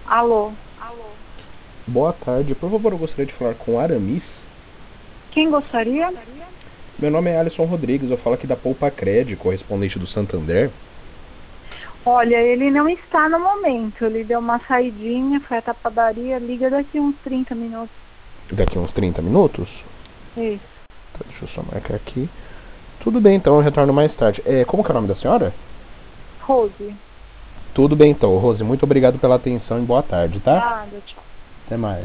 Alô, Boa tarde, por favor, eu gostaria de falar com Aramis. quem gostaria? Meu nome é Alisson Rodrigues, eu falo aqui da Poupa Cred, correspondente do Santander. Olha, ele não está no momento. Ele deu uma saidinha, foi até a padaria. Liga daqui uns 30 minutos. Daqui uns 30 minutos. Isso. Tá, deixa eu só marcar aqui. Tudo bem, então, eu retorno mais tarde. Como que é o nome da senhora? Rose. Tudo bem, então, Rose, muito obrigado pela atenção e boa tarde, tá? Nada, tchau. Até mais.